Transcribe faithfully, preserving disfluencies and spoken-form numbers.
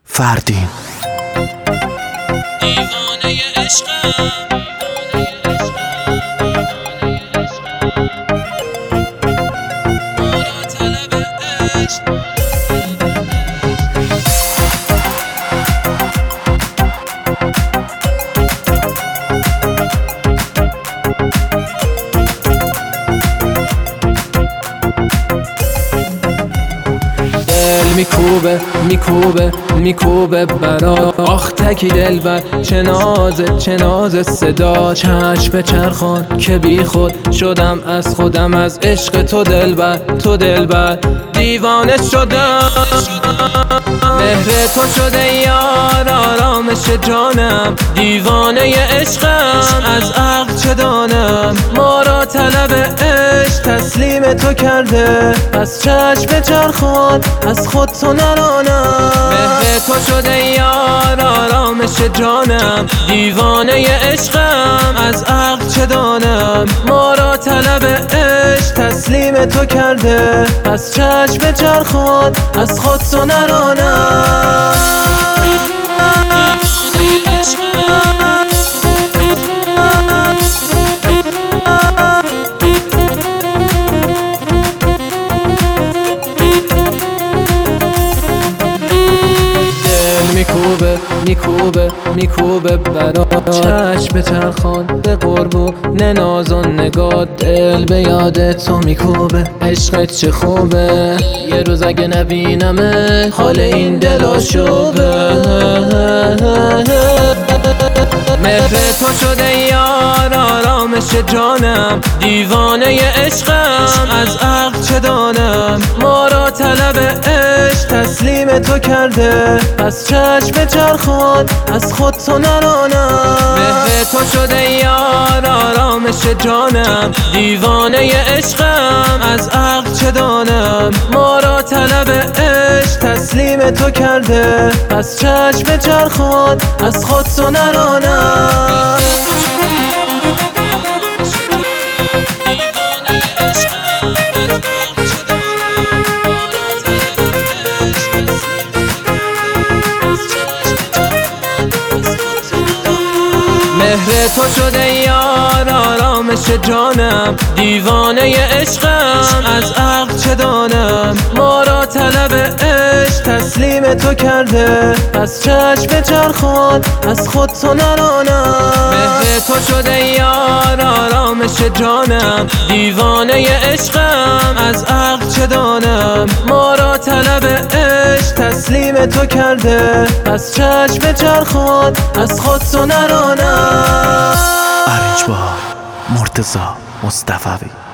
فردین. دیوانه عشقم، ما را طلب عشق. میکوبه میکوبه میکوبه برا آخ تکی دلبر، چه نازه چه نازه صدا. چشم به چرخان که بی خود شدم از خودم، از عشق تو دلبر تو دلبر دیوانه شدم. مهر تو شده یار آرامش جانم، دیوانه عشقم از عقل چه دانم. ما را طلب عشق تسلیم تو کرده، از چشم چرخان از خود تو نرانم. مهر تو شده یار آرامش جانم، دیوانه عشقم از عقل چه دانم. ما را طلب عشق تسلیم تو کرده، از چشم چرخان از خود تو نرانم. میکوبه میکوبه میکوبه برا چشم چرخان به قرب و ننازان نگاه. دل به یاد تو میکوبه، عشقت چه خوبه. یه روز اگه نبینمه حال این دل آشوبه. مهر تو شده یار آرامش جانم، دیوانه عشقم از عقل چه دانم. ما را طلب عشق تسلیم تو کرده، از چشم چرخان از خود تو نرانم. مهر تو شده یار آرامش جانم، دیوانه عشقم از عقل چه دانم. ما را طلب عشق تسلیم تو کرده، از چشم چرخان از خود تو نرانم. مهر تو شده یار آرامش جانم، دیوانه عشقم از عقل چه دانم. ما را طلب عشق تسلیم تو کرده، از چشم چرخان از خود تو نرانم. مهر تو شده یار آرامش جانم، دیوانه عشقم از عقل چه دانم. ما را طلب عشق تسلیم تو کرده، از چشم چرخان از خود تو نرانم. ارنج با مرتضی مصطفی.